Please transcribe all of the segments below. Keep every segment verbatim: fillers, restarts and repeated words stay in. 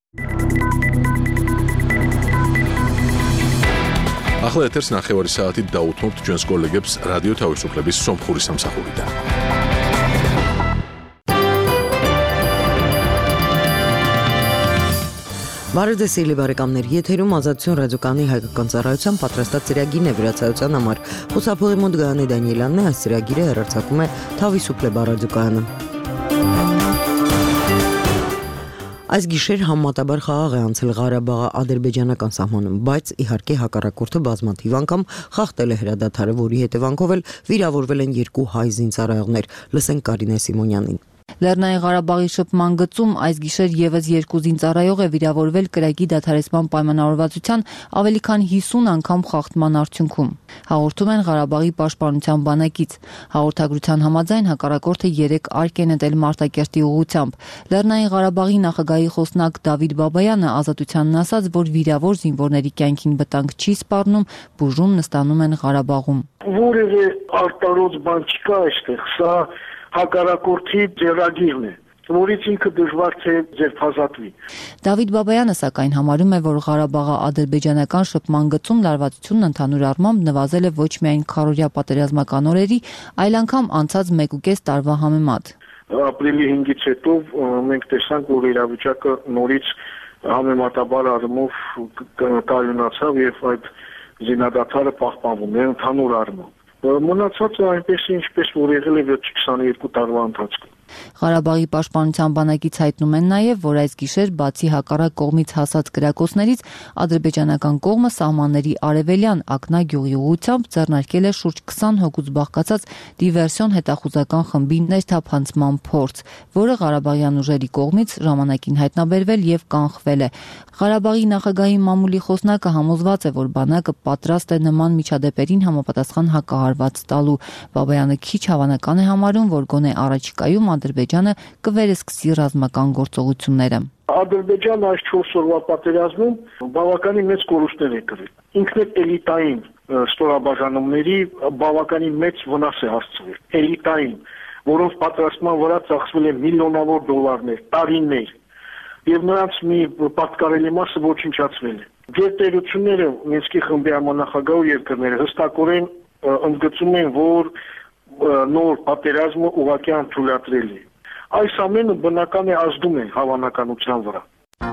ახლა ეთერს ნახევარი საათით დაუთმობთ ჩვენს კოლეგებს რადიო თავისუფლების სომხური სამსახურიდან. Բարեձեւելի բարեկամներ, եթերում ազատություն ռադիոկայանի հայկական ծառայության պատրաստած ծրագիրն է վերացայության համար։ Խուսափողի մոտ Գայանե Դանիելյանն է, այս ծրագիրը հեռարձակում է Թավիսուփլե ռադիոկայանը։ Այս գիշեր համեմատաբար խաղաղ է անցել Ղարաբաղի ադրբեջանական սահմանում, բայց իհարկե հակառակորդը բազմաթիվ անգամ խախտել է հրադադարը, որի հետևանքով էլ վիրավորվել են երկու հայ զինծառայողներ։ Լսենք Կարինե Սիմոնյանին։ Լեռնային Ղարաբաղի շփման գծում այս գիշեր եւս երկու զինծառայող է վիրավորվել կրակի դադարեցման պայմանավորվածության ավելի քան հիսուն անգամ խախտման արդյունքում։ Հաղորդում են Ղարաբաղի պաշտպանության բանակից։ Հաղորդագրության համաձայն հակառակորդը երեք արկ է նետել Մարտակերտի ուղղությամբ։ Լեռնային Ղարաբաղի նախագահի խոսնակ Դավիթ Բաբայանը ազատությանն ասաց, որ վիրավոր զինվորների կյանքին վտանգ չի սպառնում, բուժում նստանում են Ղարաբաղում։ Որևէ արտարոց բան չկա այստեղ, սա հակառակորդի ձեռագիրն է, որից ինքը դժվար թե ձերբազատվի։ Դավիթ Բաբայանը սակայն համարում է, որ Ղարաբաղի ադրբեջանական շփման գծում լարվածությունն ընդհանուր առմամբ նվազել է ոչ միայն քառօրյա պատերազմական օրերի, այլ անգամ անցած մեկուկես տարվա համեմատ։ Ապրիլի հինգից հետո մենք տեսանք, որ իրավիճակը նորից համեմատաբար առումով կայունացավ եւ այդ զինադադարը պահպանվում է ընդհանուր առմամբ։ Մնացածը այնպես ինչպես որ եղել է վերջի քսաներկու տարվա ընթացքում։ Ղարաբաղի պաշտպանության բանակից հայտնում են նաև, որ այս գիշեր բացի հակառակ կողմից հասած կրակոցներից ադրբեջանական կողմը սահմանների արևելյան Ակնա գյուղի ուղղությամբ ձեռնարկել է շուրջ քսան հոգուց բաղկացած դիվերսիոն հետախուզական խմբի ներթափանցման փորձ, որը ղարաբաղյան ուժերի կողմից ժամանակին հայտնաբերվել եւ կանխվել է։ Ղարաբաղի նախագահի մամուլի խոսնակը համոզված է, որ բանակը պատրաստ է նման միջադեպերին համապատասխան հակահարված տալու։ Բաբայանը քիչ հավանական է համարում, որ գոնե առաջիկայում Ադրբեջանը կվերսկսի ռազմական գործողությունները։ Ադրբեջանը այս չորս օրվա պատերազմում բավականին մեծ կորուստներ է կրել։ Ինքն էլ էլիտային ստորաբաժանումների բավականին մեծ վնաս է հասցրել։ Էլիտային, որոնց պատրաստման վրա ծախսվել է միլիոնավոր դոլարներ, տարիներ, եւ նրանց մի պատկառելի մասը ոչնչացվել է։ Գերտերությունները Մինսկի խմբի համանախագահ երկրները հստակորեն ընդգծում են, որ նոր պատերազմը ուղղակի անթույլատրելի է։ Այս ամենը բնական է ազդում է հավանականության վրա։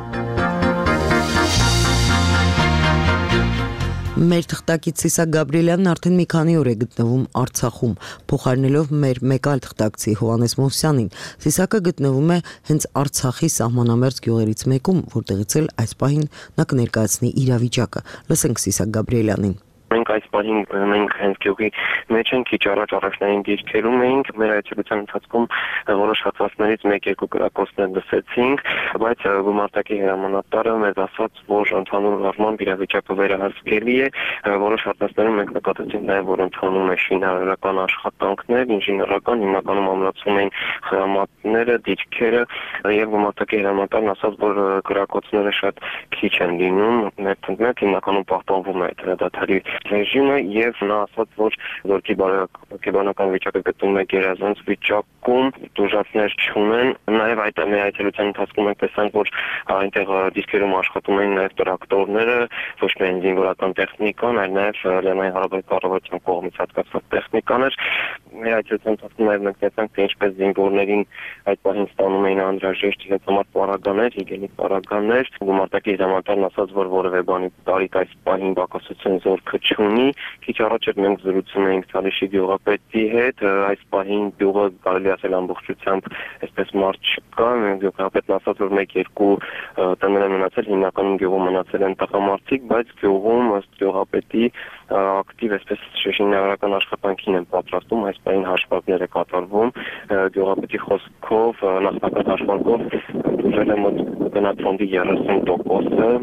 Մեր թղթակից Սիսակ Գաբրիելյանն արդեն մի քանի օր է գտնվում Արցախում, փոխարինելով մեր մեկ այլ թղթակցի Հովհաննես Մովսյանին։ Սիսակը գտնվում է հենց Արցախի սահմանամերձ գյուղերից մեկում, որտեղից էլ այս պահին նա կներկայացնի իրավիճակը։ Լսենք Սիսակ Գաբրիելյանին։ Մենք այս պահին մենք հենց գյուղի մեջ ենք, քիչ առաջ առաջնային դիրքերում էինք, մեր այցելության ընթացքում որոշ հատվածներից մեկ-երկու կրակոցներ լսեցինք, բայց գումարտակի հրամանատարը մեզ ասաց, որ ընդհանուր առմամբ իրավիճակը վերահսկելի է, որոշ հատվածներում մենք նկատեցինք նաև, որ ընթանում է շինարարական աշխատանքներ, ինժեներական, հիմնականում ամրացում էին խրամատները, դիրքերը, եւ գումարտակի հրամանատարն ասաց, որ կրակոցները շատ քիչ են լինում, ներքնտներ հիմնականում պահպանվում է հրադադարի ռեժիմը եւ նա ասաց, որ որքի բարեկամական վիճակը գտնվում է գերազանց վիճակում, դժվարներ չունեն, նաեւ այդ այցելության ընթացքում մենք տեսանք, որ այնտեղ դիսկերում աշխատում էին նաեւ տրակտորները, ոչ միայն զինվորական տեխնիկան, այլ նաեւ Լեռնային Ղարաբաղի կառավարության կողմից հատկացված տեխնիկաներ։ Մեր այցելության ընթացքում նաեւ մենք տեսանք, թե ինչպես զինվորներին այդ պահին ստանում էին անհրաժեշտ իրենց համար պարագաներ, հիգիենիկ պարագաներ։ Գումարտակի հրամանատարն ասաց, որ որևէ բանի տարիք այս պահին բակասություն զորքը չունի։ Քիչ առաջ էր մենք զրուցում էինք Ցալիշի գյուղապետի հետ, այս պահին գյուղը կարելի ասել ամբողջությամբ այսպես մարդ չկա, գյուղապետն ասաց, որ մեկ-երկու տներ են մնացել, հիմնականում գյուղում մնացել են տղամարդիկ, բայց գյուղում ըստ գյուղապետի ակտիվ այսպես շինարարական աշխատանքին են պատրաստում, այս պահին հաշվարկներ է կատարվում, գյուղապետի խոսքով նախնական հաշվարկով դուրել է մոտ գնացքների երեսուն տոկոսը,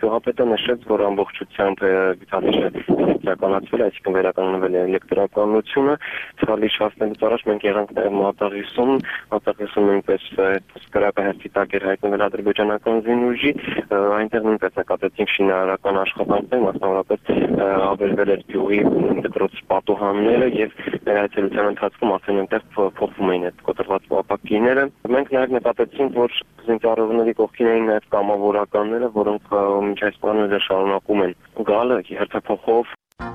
Գյուղապետը նշեց, որ ամբողջությամբ Վիտալիշը իրականացվել է, այսինքն վերականգնվել է էլեկտրականությունը, ցավալի շահնելուց առաջ մենք եղանք նաև Մարտաղիսում, Մարտաղիսում նույնպես կրակահերթի տակ էր հայտնվել ադրբեջանական զինուժի, այնտեղ նույնպես նկատեցինք շինարարական աշխատանքներ, մասնավորապես ավերվել էր գյուղի դպրոց պատուհանները եւ մեր այցելության ընթացքում արդեն այնտեղ փոխվում էին այդ կոտրված ապակիները։ Մենք նաև նկատեցինք, որ զինծառայողների կողքին էին նաև կամավորականները, որոնք մինչ այս պահը շարունակում են գալը հերթափոխով։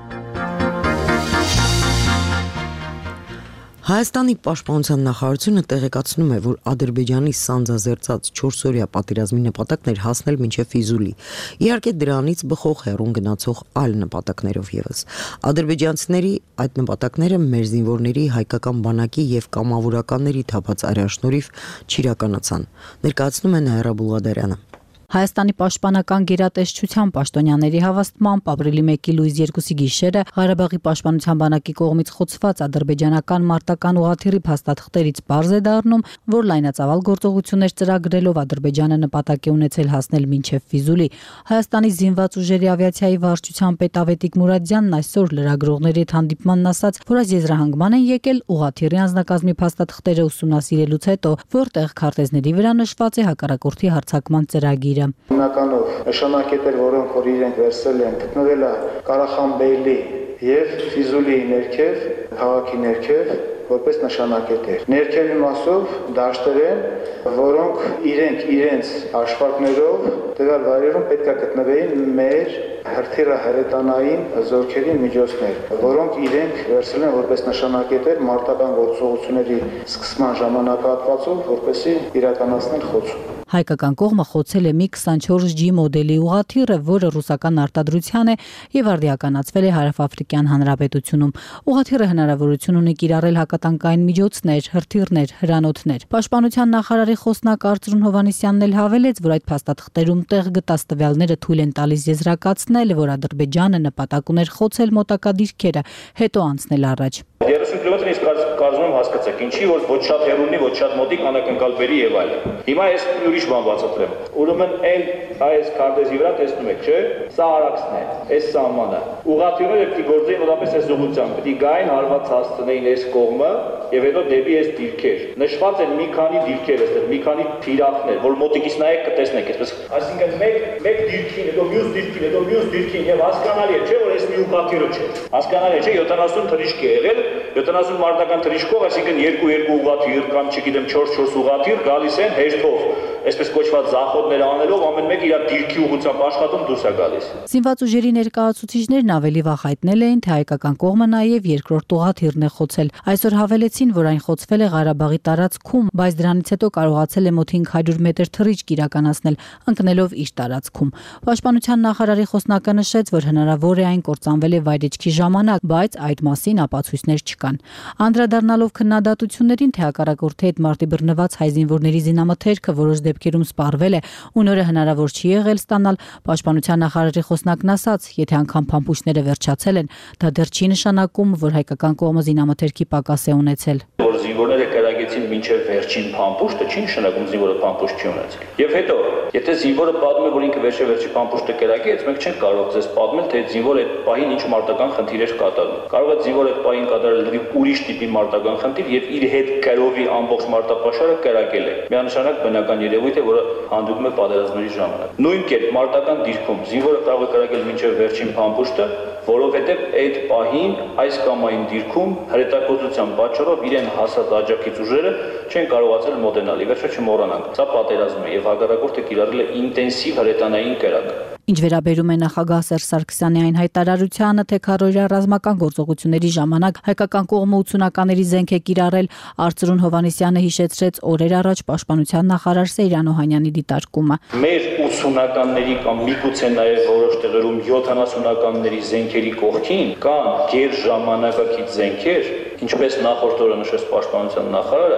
Հայաստանի պաշտպանության նախարարությունը տեղեկացնում է, որ Ադրբեջանի սանձազերծած չորսօրյա պատերազմի նպատակն էր հասնել մինչև Ֆիզուլի։ Իհարկե դրանից բխող հեռուն գնացող այլ նպատակներով եւս։ Ադրբեջանցիների այդ նպատակները մեր զինվորների հայկական բանակի եւ կամավորականների թափած արյաշնորհիվ չիրականացան։ Ներկայացնում է Նաիրա Բուլղադարյանը։ Հայաստանի պաշտպանական գերատեսչության պաշտոնյաների հավաստմամբ ապրիլի մեկի լույս երկուսի գիշերը Ղարաբաղի պաշտպանության բանակի կողմից խոցված ադրբեջանական մարտական ուղղաթիռի փաստաթղթերից պարզ է դառնում, որ լայնածավալ գործողություններ ծրագրելով Ադրբեջանը նպատակ է ունեցել հասնել մինչև Ֆիզուլի։ Հայաստանի զինված ուժերի ավիացիայի վարչության պետ Ավետիք Մուրադյանն այսօր լրագրողների հետ հանդիպմանն ասաց, որ այս եզրահանգման են եկել ուղղաթիռի անձնակազմի փաստաթղթերը ուսումնասիրելուց հետո, որտեղ քարտեզների վրա նշված է հակառակորդի հարձակման ծրագիրը։ Հիմնականով նշանակետեր, որոնք որ իրենք վերցրել են, գտնվել է Ղարախանբեյլի եւ Ֆիզուլի ներքև, քաղաքի ներքև, որպես նշանակետեր։ Ներքևի մասով դաշտեր են, որոնք իրենք իրենց աշխատներով տվյալ վայրերում պետք է գտնվեին մեր հրթիռը հրետանային զորքերի միջոցներ, որոնք իրենք վերցրել են որպես նշանակետեր մարտական գործողությունների սկսման ժամանակահատվածով, որպեսզի իրականացնեն խոցում։ Հայկական կողմը խոցել է մի քսանչորս ջի մոդելի ուղղաթիռը, որը ռուսական արտադրության է եւ արդիականացվել է Հարավաֆրիկյան Հանրապետությունում։ Ուղղաթիռը հնարավորություն ունի կիրառել հակատանկային միջոցներ, հրթիռներ, հրանոթներ։ Պաշտպանության նախարարի խոսնակ Արծրուն Հովհաննիսյանն էլ հավելեց, որ այդ փաստաթղթերում տեղ գտած տվյալները թույլ են տալիս եզրակացնել, որ Ադրբեջանը նպատակ ուներ խոցել մոտակա դիրքերը, հետո անցնել առաջ։ երեսուն կիլոմետր իսկ կարծում եմ հասկացեք, ինչի որ ոչ շատ հեռու, ոչ շատ մոտիկ անակնկալ բերի եւ այլն։ Հիմա ես ուրիշ բան բացատրեմ։ Ուրեմն այն այս քարտեզի վրա տեսնում եք, չէ՞, սա արաքսն է, այս սահմանը։ Ուղղաթիռները պետք է գործեին մոտապես այս ուղղությամբ, պետք է գային հարված հասցնեին այս կողմը եւ հետո դեպի այս դիրքեր։ Նշված են մի քանի դիրքեր այստեղ, մի քանի թիրախներ, որ մոտիկից նայեք կտեսնեք, այսպես, այսինքն մեկ մեկ դիրքին, հետո մյուս դիրքին, հետո մյուս դիրքին եւ հասկանալի է, չէ՞ որ այս մի ուղղաթիռը չէ։ Հասկանալի է, չէ՞, յոթանասուն թռիչք է եղել, յոթանասուն մարտական թռիչքով, այսինքն երկու երկու ուղղաթիռ կամ չգիտեմ չորս չորս ուղղաթիռ գալիս են հերթով, այսպես կոչված զախոտներ անելով ամեն մեկը իր դիրքի ուղղությամբ աշխատում դուրս է գալիս։ Զինված ուժերի ներկայացուցիչներն ավելի վաղ հայտնել էին, թե հայկական կողմը նաև երկրորդ ուղղաթիռն է խոցել։ Այսօր հավելեցին, որ այն խոցվել է Ղարաբաղի տարածքում, բայց դրանից հետո կարողացել է մոտ հինգ հարյուր մետր թռիչք իրականացնել, ընկնելով իր տարածքում։ Պաշտպանության նախարարի խոսնակը նշեց, որ հնարավոր է այն կործանվել է վայրեջքի ժամանակ, բայց այդ մասին ապացույցներ չկան։ Անդրադառնալով քննադատություններին, թե հակառակորդի հետ մարտի բռնված հայ զինվորների զինամթերքը որոշ դեպքերում սպառվել է ու նորը հնարավոր չի եղել ստանալ, պաշտպանության նախարարի խոսնակն ասաց, եթե անգամ փամփուշտները վերջացել են, դա դեռ չի նշանակում, որ հայկական կողմը զինամթերքի պակաս է ունեցել։ Որ զինվորները կրակեցին մինչև վերջին փամփուշտը, չի նշանակում զինվորը փամփուշտ չի ունեցել։ Եվ հետո, եթե զինվորը պատմում է, որ ինքը վերջը վերջի փամփուշտը կրակեց, մենք չենք կարող ձեզ պատմել, թե զինվորը այդ պահին ինչ մարտական խնդիր էր կատարում։ Կարող է զինվորը այդ պահին կատարել լրիվ ուրիշ տիպի մարտական խնդիր եւ իր հետ կրովի ամբողջ մարտապաշարը կրակել է։ Միանշանակ բնական երևույթ է, որը հանդիպում է պատերազմների ժամանակ։ Նույն կերպ մարտական դիրքում զինվորը կարող է կրակել մինչև վերջին փամփուշտը, որովհետև այդ պահին այս կամ այն դիրքում հրետակոծության պատճառով իրեն հասած աջակից ուժերը չեն կարողացել մոտենալ։ Ի վերջո չմոռանանք, սա պատերազմ է եւ հակառակորդը կիրառել է ինտենսիվ հրետանային կրակ։ Ինչ վերաբերում է նախագահ Սերժ Սարգսյանի այն հայտարարությանը, թե քարոզիա ռազմական գործողությունների ժամանակ հայկական կողմը ութսունականների զենք է կիրառել, Արծրուն Հովհաննիսյանը հիշեցրեց օրեր առաջ պաշտպանության նախարար Սեյրան Օհանյանի դիտարկումը։ Մեր ութսունականների կամ միգուցե նաև որոշ տեղերում յոթանասունականների զենքերի կողքին կան գեր ժամանակակից զենքեր, ինչպես նախորդ օրը նշեց պաշտպանության նախարարը,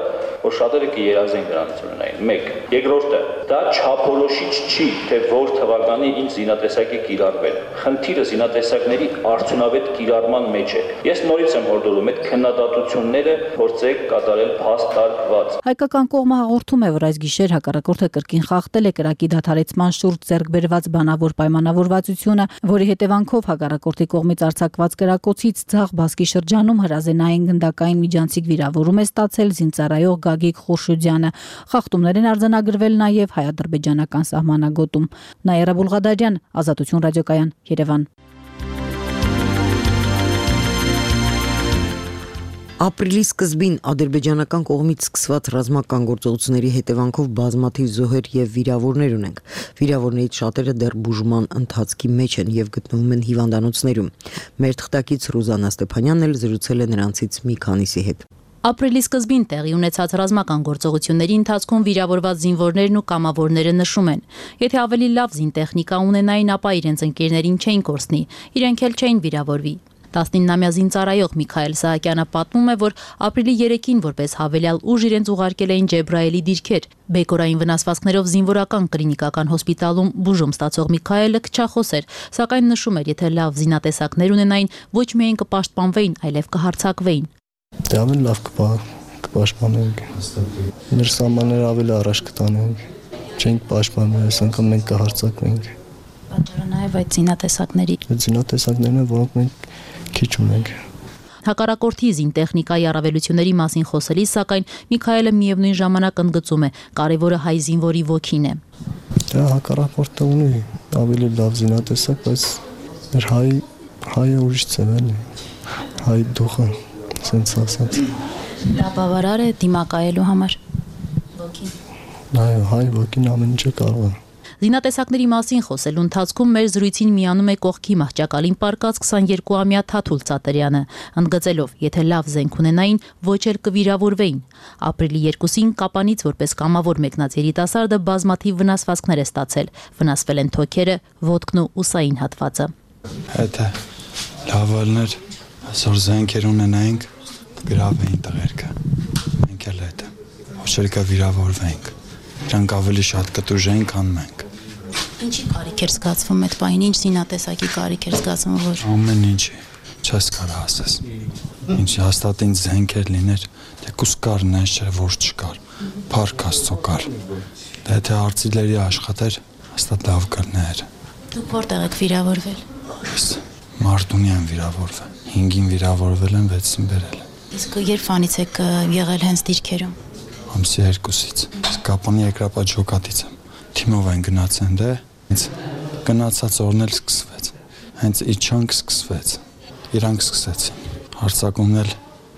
որ շատերը կերազեն դրանից ունենային։ մեկ։ Երկրորդը, դա չափորոշիչ չի, թե որ թվականի ինչ զինատեսակի կիրառվել։ Խնդիրը զինատեսակների արդյունավետ կիրառման մեջ է։ Ես նորից եմ հորդորում այդ քննադատությունները փորձեք կատարել փաստարկված։ Հայկական կողմը հաղորդում է, որ այս գիշեր հակառակորդը կրկին խախտել է կրակի դադարեցման շուրջ ձեռք բերված բանավոր պայմանավորվածությունը, որի հետևանքով հակառակորդի կողմից արձակված կրակոցից ձախ բասկի շրջանում հրազենային գնդակային միջանցիկ վիրավորում է ստացել զինծառայող Գագիկ Խուրշուդյանը։ Խախտումներ են արձանագրվել նաև հայ-ադրբեջանական սահմանագոտում։ Նաիրա Բուլղադարյան, Ազատություն ռադիոկայան, Երևան։ Ապրիլի սկզբին ադրբեջանական կողմից սկսված ռազմական գործողությունների հետևանքով բազմաթիվ զոհեր եւ վիրավորներ ունենք։ Վիրավորներից շատերը դեռ բուժման ընթացքի մեջ են եւ գտնվում են հիվանդանոցներում։ Մեր թղթակից Ռուզանա Ստեփանյանն էլ զրուցել է նրանցից մի քանիսի հետ։ Ապրիլի սկզբին տեղի ունեցած ռազմական գործողությունների ընթացքում վիրավորված զինվորներն ու կամավորները նշում են. Եթե ավելի լավ զինտեխնիկա ունենային, ապա իրենց ընկերներին չէին կորցնի, իրենք էլ չէին վիրավորվի։ տասնինամյա զինծառայող Միքայել Սահակյանը պատմում է, որ ապրիլի երեքին որպես հավելյալ ուժ իրենց ուղարկել էին Ջեբրայելի դիրքեր։ Բեկորային վնասվածքներով զինվորական կլինիկական հոսպիտալում բուժում ստացող Միքայելը քչախոս էր, սակայն նշում էր, եթե լավ զինատեսակներ ունենային, ոչ միայն կպաշտպանվեին, այլև կհարձակվեին։ Դե ավելի լավ կպաշտպանենք։ Մեր սահմանները ավելի առաջ կտանենք։ Չենք պաշտպանվել, անգամ մենք կհարձակվենք։ Պատճառը նաև այդ զինատեսակների։ Այդ զինատեսակներն են, որոնք մենք քիչ ունենք։ Հակառակորդի զինտեխնիկայի առավելությունների մասին խոսելիս, սակայն Միքայելը միևնույն ժամանակ ընդգծում է, կարևորը հայ զինվորի ոգին է։ Դա հակառակորդը ունի ավելի լավ զինատեսակ, բայց մեր հայ հայը ուրիշ ծևն է։ Հայ դուխը, ասենց ասած։ Դա բավարար է դիմակայելու համար։ Ոգին։ Այո, հայ ոգին ամեն ինչը կարող է։ Զինատեսակների մասին խոսելու ընթացքում մեր զրույցին միանում է կողքի մահճակալին պառկած քսաներկուամյա Թաթուլ Ծատերյանը, ընդգծելով, եթե լավ զենք ունենային, ոչ էլ կվիրավորվեին։ Ապրիլի երկուսին Կապանից որպես կամավոր մեկնած երիտասարդը բազմաթիվ վնասվածքներ է ստացել, վնասվել են թոքերը, ոտքն ու ուսային հատվածը։ Եթե լավ ալներ, այսօր զենքեր ունենայինք, կգրավեին տղերքը։ Մենք էլ հետ ոչ էլ կվիրավորվեինք։ Դրանք ավելի շատ կտուժեին, քան մենք։ Ինչի կարիք էր զգացվում այդ պահին, ինչ զինատեսակի կարիք էր զգացվում, որ ամեն ինչի չես կարող ասես։ Ինչ հաստատ ինձ զենքեր լիներ, թեկուզ կար, նես չէ որ չկար։ Փառք Աստծո կար։ Դա եթե արծիների աշխատեր, հաստատ լավ կլներ։ Դուք որտեղ եք վիրավորվել։ Ես Մարտունի եմ վիրավորվել։ հինգին վիրավորվել եմ, վեցին բերել։ Իսկ երբ անից եք եղել հենց դիրքերում։ Ամսի երկուսից։ Կապանի երկրապատ ջոկատից եմ։ Թիմով են գնացեն դե, ինձ գնացած օրն էլ սկսվեց։ Հենց իջանք սկսվեց։ Իրանք սկսեցին։ Հարցակումն էլ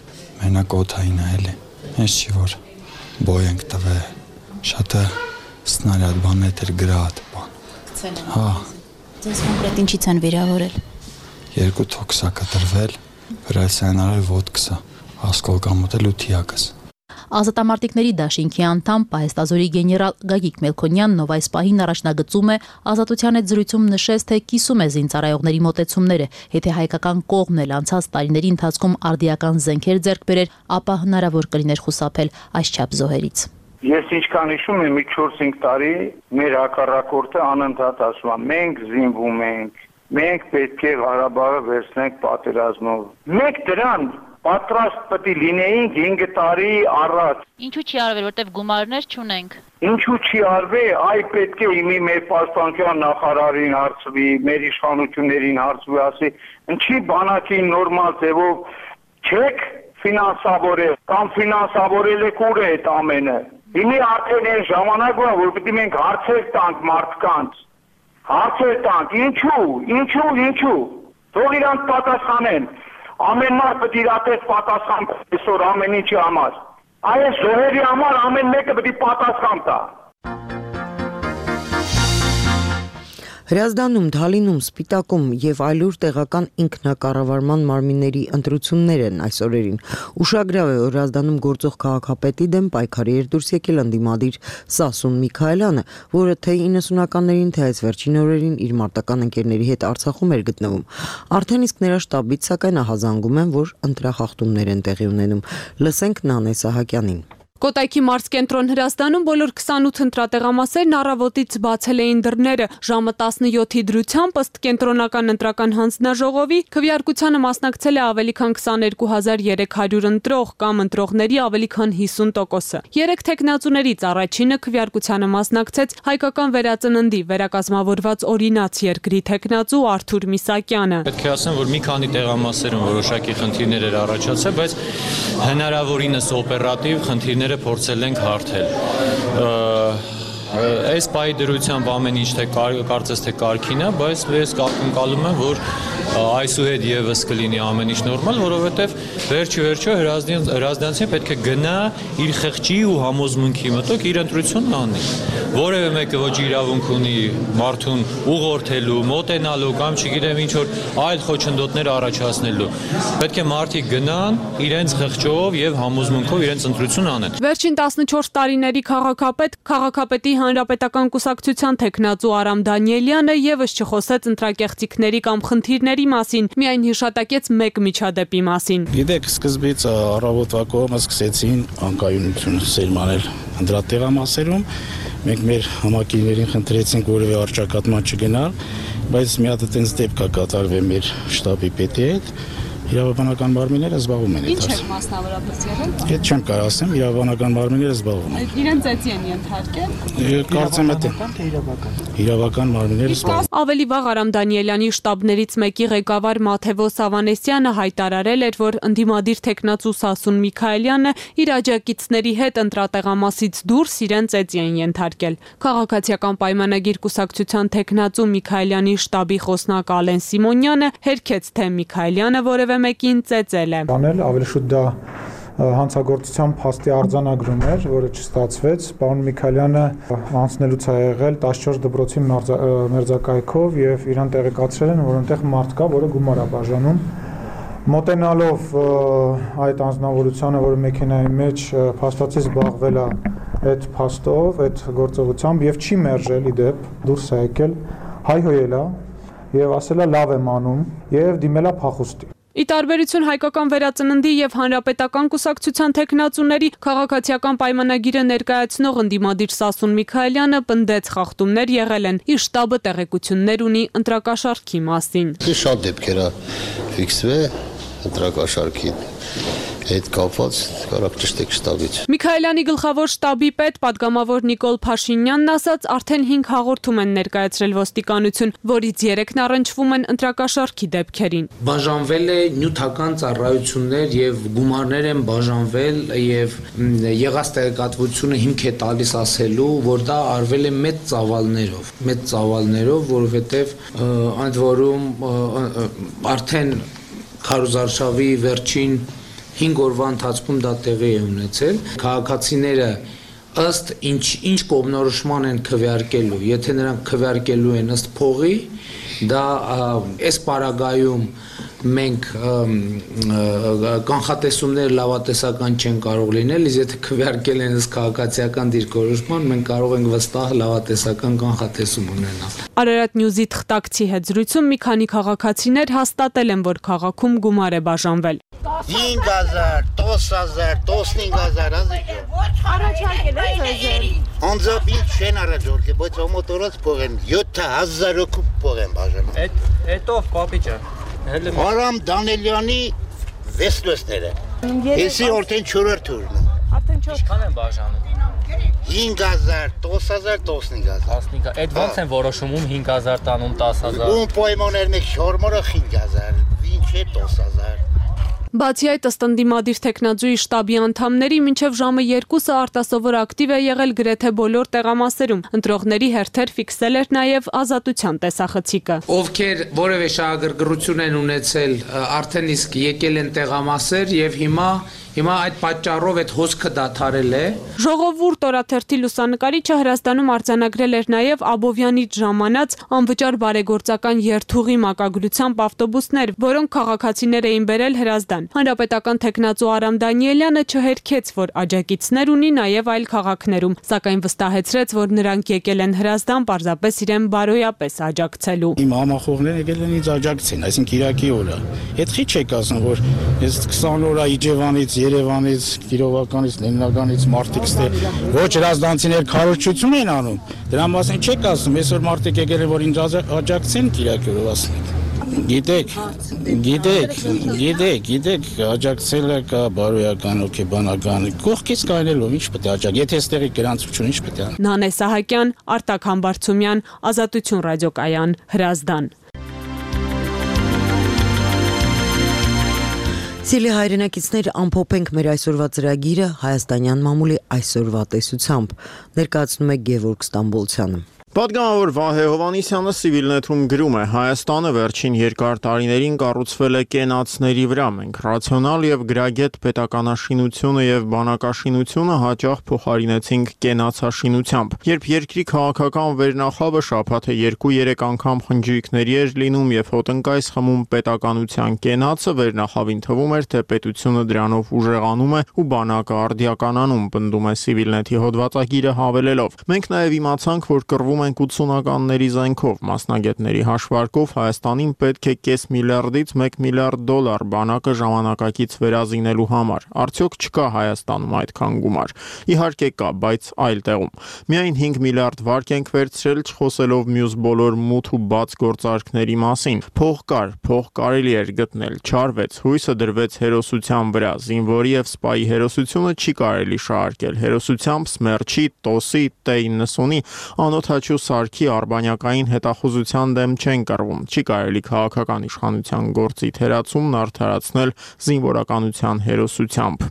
մենակ օդային է էլի։ Հենց չի որ բոյ ենք տվել։ Շատը սնարյադ բան էր գրատ բան։ Գցել են։ Հա։ Ձեզ կոնկրետ ինչից են վիրավորել։ Երկու թոքսա կտրվել, վրայսյանարել ոտքսա, ասկոլկամոտել ու թիակս։ Ազատամարտիկների դաշինքի անդամ Պահեստազորի գեներալ Գագիկ Մելքոնյանն, ով այս պահին առաջնագծում է, Ազատության հետ զրույցում նշեց, թե կիսում է զինծառայողների մոտեցումները, եթե հայկական կողմն էլ անցած տարիների ընթացքում արդիական զենքեր ձեռք բերեր, ապա հնարավոր կլիներ խուսափել այսչափ զոհերից։ Ես ինչքան հիշում եմ, մի չորս-հինգ տարի մեր հակառակորդը անընդհատ ասում է, մենք զինվում ենք, մենք պետք է Ղարաբաղը վերցնենք պատերազմով։ Մենք դրան պատրաստ պետք է լինեինք հինգ տարի առաջ։ Ինչու չի արվել, որտեվ գումարներ չունենք։ Ինչու չի արվել, այ պետք է իմի մեր պաշտպանության նախարարին հարցվի, մեր իշխանություններին հարցվի, ասի, ինչի բանակին նորմալ ձևով չեք ֆինանսավորել կամ ֆինանսավորել եք ուր է այդ ամենը։ Իմի արդեն այն ժամանակն է, որ պետք է մենք հարցեր տանք մարդկանց։ Հարցեր տանք, ինչու, ինչու, ինչու։ Թող իրանք պատասխանեն։ Ամեն մարդ պետք է իր ատես պատասխան տա այսօր ամեն ինչի համար։ Այս զոհերի համար ամեն մեկը պետք է պատասխան տա։ Հրազդանում, Թալինում, Սպիտակում եւ այլուր տեղական ինքնակառավարման մարմինների ընտրություններ են այս օրերին։ Ուշագրավ է, որ Հրազդանում գործող քաղաքապետի դեմ պայքարի էր դուրս եկել ընդդիմադիր Սասուն Միքայելյանը, որը թե իննսունականներին, թե այս վերջին օրերին իր մարտական ընկերների հետ Արցախում էր գտնվում։ Արդեն իսկ նրա շտաբից սակայն ահազանգում են, որ ընտրախախտումներ են տեղի ունենում։ Լսենք Նանե Սահակյանին։ Կոտայքի մարզկենտրոն Հրազդանում բոլոր քսանութ ընտրատեղամասերն առավոտից բացել էին դռները։ Ժամը տասնյոթի դրությամբ ըստ կենտրոնական ընտրական հանձնաժողովի քվեարկությանը մասնակցել է ավելի քան քսաներկու հազար երեք հարյուր ընտրող կամ ընտրողների ավելի քան հիսուն տոկոսը։ Երեք թեկնածուներից առաջինը քվեարկությանը մասնակցեց հայկական վերածննդի վերակազմավորված օրինաց երկրի թեկնածու Արթուր Միսակյանը։ Պետք է ասեմ, որ մի քանի տեղամասերում որոշակի խնդիրներ էր առաջացել, բայց հնարավորինս օպերատիվ խնդիրները փորձել ենք հարթել։ Այս պայի դրությամբ ամեն ինչ թե կարծես թե կարքին է, բայց ես ակնկալում եմ, որ այսուհետ եւս կլինի ամեն ինչ նորմալ, որովհետեւ վերջի վերջո հրազդանցին պետք է գնա իր խղճի ու համոզմունքի մտոք իր ընտրությունն անի։ Որևէ մեկը ոչ իրավունք ունի մարդուն ուղղորդելու, մոտենալու կամ չգիտեմ ինչ որ այլ խոչընդոտներ առաջացնելու։ Պետք է մարդիկ գնան իրենց խղճով եւ համոզմունքով իրենց ընտրություն անեն։ Վերջին տասնչորս տարիների քաղաքապետ, քաղաքապետի Հանրապետական կուսակցության թեկնածու Արամ Դանիելյանը եւս չխոսեց ընտրակեղծիքների կամ խնդիրների մասին, միայն հիշատակեց մեկ միջադեպի մասին։ Գիտեք, սկզբից առավոտվա կողմը սկսեցին անկայունություն սերմանել ընտրատեղամասերում։ Մենք մեր համակիրներին խնդրեցինք որևէ առճակատման չգնալ, բայց մի հատ այդպես դեպք կա կատարվել մեր շտաբի պետի հետ։ Իրավաբանական մարմինները զբաղվում են։ Ինչ է մասնավորապես եղել։ Այդ չեմ կարող ասեմ, իրավաբանական մարմինները զբաղվում են։ Իրեն ծեծի են ենթարկել։ Կարծեմ թե իրավական մարմինները զբաղվում։ Ավելի վաղ Արամ Դանիելյանի շտաբներից մեկի ղեկավար Մաթևոս Ավանեսյանը հայտարարել էր, որ ընդդիմադիր թեկնածու Սասուն Միքայելյանը իր աջակիցների հետ ընտրատեղամասից դուրս իրեն ծեծի են ենթարկել։ Քաղաքացիական պայմանագիր կուսակցության թեկնածու Միքայելյանի շտաբի խոսնակ Ալեն Սիմոնյանը հերքեց, թե Միքայելյանը որևէ մեկին ծեծել է։ Անել ավելի շուտ դա հանցագործության փաստի արձանագրում էր, որը չստացվեց։ Պարոն Միքայելյանը անցնելուց է եղել տասնչորս դպրոցի մերձակայքով եւ իրան տեղեկացրել են, որ այնտեղ մարդ կա, որը գումար է բաժանում։ Մոտենալով այդ անձնավորությանը, որը մեքենայի մեջ փաստացի զբաղվել է այդ փաստով, այդ գործողությամբ եւ չի մերժել իդեպ, դուրս է եկել, հայհոյել է եւ ասել է լավ եմ անում եւ դիմել է փախուստի։ Ի տարբերություն հայկական վերածննդի եւ հանրապետական կուսակցության թեկնածուների քաղաքացիական պայմանագիրը ներկայացնող ընդդիմադիր Սասուն Միքայելյանը պնդեց խախտումներ եղել են, իր շտաբը տեղեկություններ ունի ընտրակաշառքի մասին։ Շատ դեպքեր է ֆիքսվել ընտրակաշառքի հետ կապված կարակ ճշտեք շտաբից։ Միքայելյանի գլխավոր շտաբի պետ պատգամավոր Նիկոլ Փաշինյանն ասաց, արդեն հինգ հաղորդում են ներկայացրել ոստիկանություն, որից երեքն առնչվում են ընտրակաշառքի դեպքերին։ Բաժանվել է նյութական ծառայություններ եւ գումարներ են բաժանվել եւ եղած տեղեկատվությունը հիմք է տալիս ասելու, որ դա արվել է մեծ ծավալներով, մեծ ծավալներով, որովհետեւ ընդ որում արդեն քարոզարշավի վերջին հինգ օրվա ընթացքում դա տեղի է ունեցել։ Քաղաքացիները ըստ ինչ ինչ կողմնորոշման են քվեարկելու, եթե նրանք քվեարկելու են ըստ փողի, դա այս պարագայում մենք կանխատեսումներ լավատեսական չեն կարող լինել, իսկ եթե քվեարկել են ըստ քաղաքացիական դիրքորոշման, մենք կարող ենք վստահ լավատեսական կանխատեսում ունենալ։ Արարատ Նյուզի թղթակցի հետ զրույցում մի քանի քաղաքացիներ հաստատել են, որ քաղաքում գումար է բաժանվել։ հինգ հազար, տասն հազար, տասնհինգ հազար, առաջարկել են ձեզ։ Անձամբ չեն առաջարկել, բայց մոտորած փող են յոթ հազար հոգու փող են բաժանում։ Այդ հետով պապիճը Արամ Դանիելյանի վեստոսները։ Էսի արդեն չորրորդ օրն է։ Արդեն չորրորդ։ Ինչքան են բաժանում։ հինգ հազար, տասն հազար, տասնհինգ հազար։ Այդ ո՞նց են որոշում հինգ հազար տանում տասն հազար։ Ում պայմաններն եք շարմարը հինգ հազար, ինչ է տասն հազար։ Բացի այդ, ըստ ընդդիմադիր թեկնածուի շտաբի անդամների մինչև ժամը երկուսը արտասովոր ակտիվ է եղել գրեթե բոլոր տեղամասերում։ Ընտրողների հերթեր ֆիքսել էր նաև ազատության տեսախցիկը։ Ովքեր որևէ շահագրգռություն են ունեցել, արդեն իսկ եկել են տեղամասեր եւ հիմա Հիմա այդ պատճառով այդ հոսքը դադարել է։ Ժողովուրդ օրաթերթի լուսանկարիչը Հրազդանում արձանագրել էր նաև Աբովյանից ժամանած անվճար բարեգործական երթուղի մակագրությամբ ավտոբուսներ, որոնք քաղաքացիներ էին բերել Հրազդան։ Հանրապետական թեկնածու Արամ Դանիելյանը չհերքեց, որ աջակիցներ ունի նաև այլ քաղաքներում, սակայն վստահեցրեց, որ նրանք եկել են Հրազդան պարզապես իրեն բարոյապես աջակցելու։ Իմ համախոհները եկել են ինձ աջակցեն, այսինքն Կիրակի օրը։ Այդ քիչ եք ասում, որ ես քսան օր Իջևանից Երևանից, Կիրովականից, Լենինականից մարդիկ ստե ոչ հրազդանցիներ քարոզչություն են անում։ Դրա մասին չեք ասում, այսօր մարդիկ եկել են որ ինձ աջակցեն Կիրակորով ասենք։ Գիտեք, գիտեք, գիտեք, գիտեք, աջակցելը կա բարոյական, օքեբանական, կողքից կայնելով ինչ պետք է աջակ, եթե այստեղի գրանցություն ինչ պետք է։ Նանե Սահակյան, Արտակ Համբարձումյան, Ազատություն ռադիոկայան, Հրազդան։ Սիրելի հայրենակիցներ, ամփոփենք մեր այսօրվա ծրագիրը հայաստանյան մամուլի այսօրվա տեսությամբ։ Ներկայացնում է Գևորգ Ստամբոլցյանը։ Պատգամավոր Վահե Հովհաննիսյանը Civilnet-ում գրում է. Հայաստանը վերջին երկար տարիներին կառուցվել է կենացների վրա։ Մենք ռացիոնալ եւ գրագետ պետականաշինությունը եւ բանակաշինությունը հաճախ փոխարինեցինք կենացաշինությամբ։ Երբ երկրի քաղաքական վերնախավը շաբաթը երկու-երեք անգամ խնջույքների էր լինում եւ հոտնկայս խմում պետականության կենացը, վերնախավին թվում էր, թե պետությունը դրանով ուժեղանում է ու բանակը արդիականանում, պնդում է Civilnet-ի հոդվածագիրը հավելելով. Մենք նաեւ իմացանք, որ կռվում ենք ութսունականների զենքով, մասնագետների հաշվարկով Հայաստանին պետք է կես միլիարդից մեկ միլիարդ դոլար բանակը ժամանակակից վերազինելու համար։ Արդյոք չկա Հայաստանում այդքան գումար։ Իհարկե կա, բայց այլ տեղում։ Միայն հինգ միլիարդ վարկ ենք վերցրել, չխոսելով մյուս բոլոր մութ ու բաց գործարքների մասին։ Փող կար, փող կարելի էր գտնել, չարվեց, հույսը դրվեց հերոսության վրա։ Զինվորի եւ սպայի հերոսությունը չի կարելի շահարկել։ Հերոսությամբ Սմերչի, Տոսի, Տե իննսունի անօթաչու Սարքի արբանյակային հետախուզության դեմ չեն կռվում։ Չի կարելի քաղաքական իշխանության գործի թերացումն արդարացնել զինվորականության հերոսությամբ։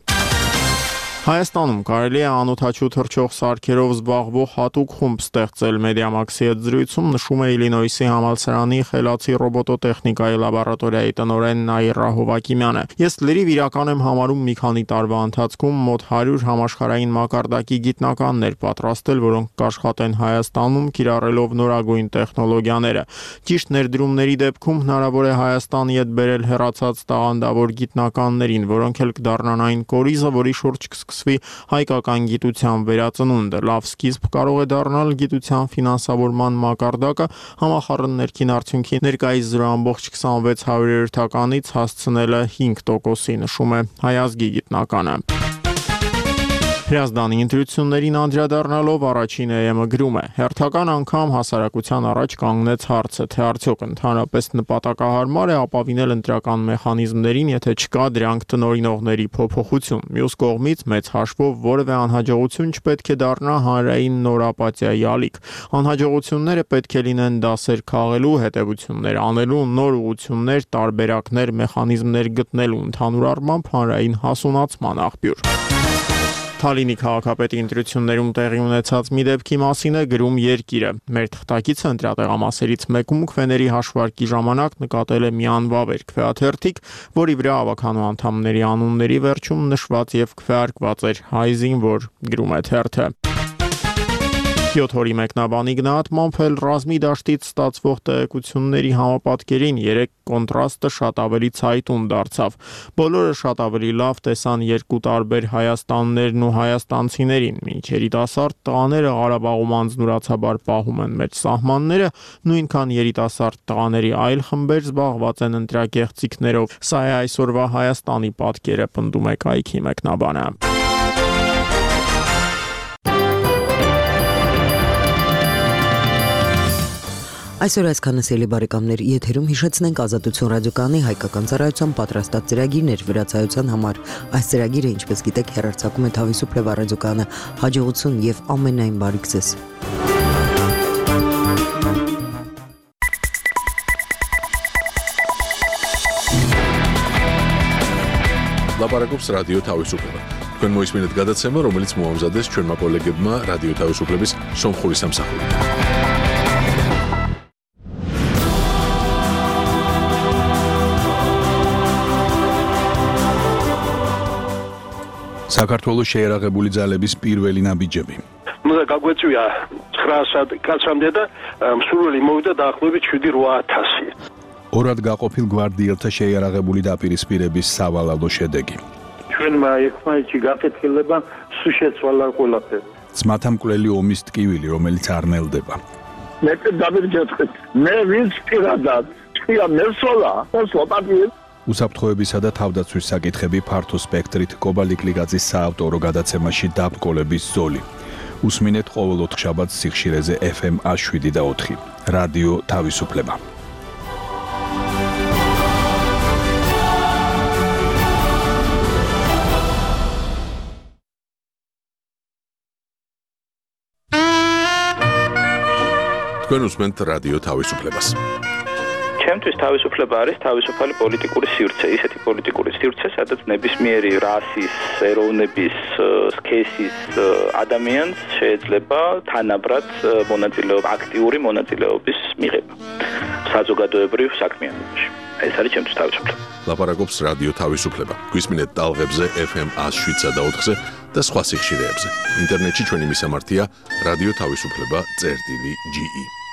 Հայաստանում կարելի է անօթաչու թռչող սարքերով զբաղվող հատուկ խումբ ստեղծել։ Մեդիամաքսի հետ զրույցում նշում է Իլինոյսի համալսարանի խելացի ռոբոտոտեխնիկայի լաբորատորիայի տնօրեն Նաիրա Հովակիմյանը։ Ես լրիվ իրական եմ համարում մի քանի տարվա ընթացքում մոտ հարյուր համաշխարհային մակարդակի գիտնականներ պատրաստել, որոնք կաշխատեն Հայաստանում, կիրառելով նորագույն տեխնոլոգիաները։ Ճիշտ ներդրումների դեպքում հնարավոր է Հայաստանի հետ բերել հեռացած տաղանդավոր գիտնականներին, որոնք էլ կդառնան այն կորիզը, որի շուրջ կսկսվի հայկական գիտության վերածնունդը։ Լավ սկիզբ կարող է դառնալ գիտության ֆինանսավորման մակարդակը համախառն ներքին արդյունքի ներկայիս զրո ամբողջ քսանվեց հարյուրյոթականից հասցնելը հինգ տոկոսի, նշում է Հայ ազգի գիտնականը։ Հրազդանի ընտրություններին անդրադառնալով առաջին է ԵՄ գրում է. հերթական անգամ հասարակության առաջ կանգնեց հարցը, թե արդյոք ընդհանրապես նպատակահարմար է ապավինել ընտրական մեխանիզմներին, եթե չկա դրանք տնօրինողների փոփոխություն։ Մյուս կողմից մեծ հաշվով որևէ անհաջողություն չպետք է դառնա հանրային նոր ապաթիայի ալիք։ Անհաջողությունները պետք է լինեն դասեր քաղելու, հետևություններ անելու, նոր ուղղություններ, տարբերակներ, մեխանիզմներ գտնելու, ընդհանուր առմամբ հանրային հասունացման աղբյուր։ Թալինի քաղաքապետի ընտրություններում տեղի ունեցած մի դեպքի մասին է գրում Երկիրը։ Մեր թղթակիցը ընտրատեղամասերից մեկում քվեների հաշվարկի ժամանակ նկատել է մի անվավեր քվեաթերթիկ, որի վրա ավականու անդամների անունների վերջում նշված եւ քվեարկված էր հայ զինվոր, գրում է թերթը։ յոթ օրի մեկնաբանի գնահատմամբ էլ ռազմի դաշտից ստացվող տեղեկությունների համապատկերին երեք կոնտրաստը շատ ավելի ցայտուն դարձավ։ Բոլորը շատ ավելի լավ տեսան երկու տարբեր Հայաստաններն ու հայաստանցիներին։ Մինչ երիտասարդ տղաները Ղարաբաղում անձնուրացաբար պահում են մեծ սահմանները, նույնքան երիտասարդ տղաների այլ խմբեր զբաղված են ընտրակեղծիքներով։ Սա է այսօրվա Հայաստանի պատկերը, պնդում է կայքի մեկնաբանը։ Այսօր այսքանը սիրելի բարեկամներ, եթերում հիշեցնենք Ազատություն ռադիոկայանի հայկական ծառայության պատրաստած ծրագիրներ վրացայության համար։ Այս ծրագիրը, ինչպես գիտեք, հեռարձակում է Թավիսուփլեվա ռադիոկայանը։ Հաջողություն եւ ամենայն բարիք ձեզ։ Լապարակոպս ռադիո Թավիսուփլեվա։ Քան մոյսմենտ գադացեմը, რომელიც մոհամզադես չորմա կոլեգդմա ռադիո Թավիսուփլեվիս սոմխորի սամսախորի։ საქართველოს შეერაღებული ძალების პირველი ნაბიჯები. ნუ და გაგვეწვია ცხრაასად კაცამდე და მსურველი მოვიდა დაახლოებით შვიდი რვა ათასი. ორად გაყოფილ გვარდიელთა შეერაღებული დაპირისპირების სავალალო შედეგი. ჩვენმა ერთმანეთში გაკეთილება სულ შეცვალა ყველაფერი. ძმათამკვლელი ომის ტკივილი, რომელიც არ ნელდება. მე დავირჯეთ მე ვინც პირადად ჭია მესოლა და სლოპატი უსაფრთხოებისა და თავდაცვის საკითხები ფართო სპექტრით კობალიკლიგაძის საავტორო გადაცემაში დაბრკოლების ზოლი. უსმინეთ ყოველ ოთხშაბათს სიხშირეზე ეფ ემ ას შვიდი და ოთხი. რადიო თავისუფლება. თქვენ უსმენთ რადიო თავისუფლებას. ჩემთვის თავისუფლება არის თავისუფალი პოლიტიკური სივრცე, ისეთი პოლიტიკური სივრცე, სადაც ნებისმიერი რასის, ეროვნების, სქესის ადამიანს შეიძლება თანაბრად მონაწილეობა, აქტიური მონაწილეობის მიღება საზოგადოებრივ საქმიანობაში. ეს არის ჩემთვის თავისუფლება. ლაპარაკობს რადიო თავისუფლება. გვისმინეთ ტალღებზე ეფ ემ ას შვიდსა და ოთხზე და სხვა სიხშირეებზე. ინტერნეტში ჩვენი მისამართია რადიო თავისუფლება წერტილი ჯი ი.